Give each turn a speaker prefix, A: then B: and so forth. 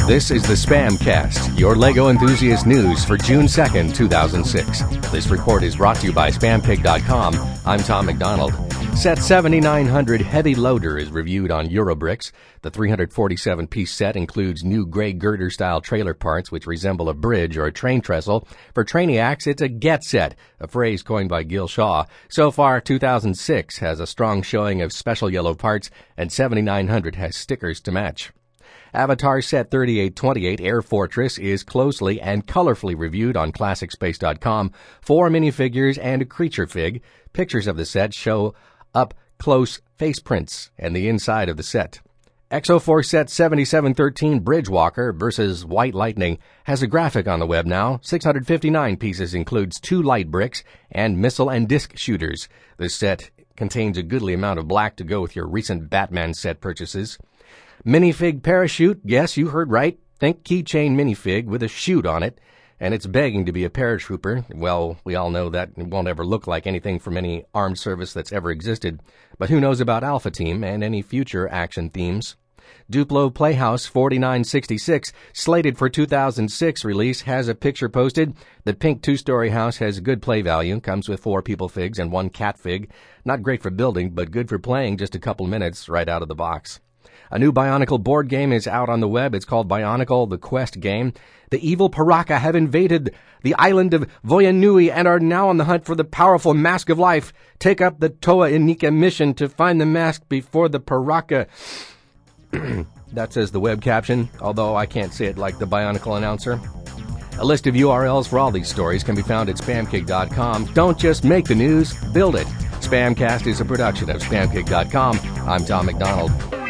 A: This is the Spamcast, your LEGO enthusiast news for June 2nd, 2006. This report is brought to you by SpamPig.com. I'm Tom McDonald. Set 7900 Heavy Loader is reviewed on Eurobricks. The 347-piece set includes new gray girder-style trailer parts which resemble a bridge or a train trestle. For Trainiacs, it's a get set, a phrase coined by Gil Shaw. So far, 2006 has a strong showing of special yellow parts, and 7900 has stickers to match. Avatar Set 3828 Air Fortress is closely and colorfully reviewed on ClassicSpace.com. 4 minifigures and a creature fig. Pictures of the set show up-close face prints and the inside of the set. Exo-Force Set 7713 Bridgewalker vs. White Lightning has a graphic on the web now. 659 pieces includes 2 light bricks and missile and disc shooters. This set contains a goodly amount of black to go with your recent Batman set purchases. Minifig Parachute, yes, you heard right. Think keychain minifig with a chute on it, and it's begging to be a paratrooper. Well, we all know that it won't ever look like anything from any armed service that's ever existed, but who knows about Alpha Team and any future action themes. Duplo Playhouse 4966, slated for 2006 release, has a picture posted. The pink 2-story house has good play value, comes with 4 people figs and 1 cat fig. Not great for building, but good for playing just a couple minutes right out of the box. A new Bionicle board game is out on the web. It's called Bionicle The Quest Game. The evil Paraka have invaded the island of Voyanui and are now on the hunt for the powerful Mask of Life. Take up the Toa Inika mission to find the mask before the Paraka... That says the web caption, although I can't say it like the Bionicle announcer. A list of URLs for all these stories can be found at SpamPig.com. Don't just make the news, build it. Spamcast is a production of SpamPig.com. I'm Tom McDonald.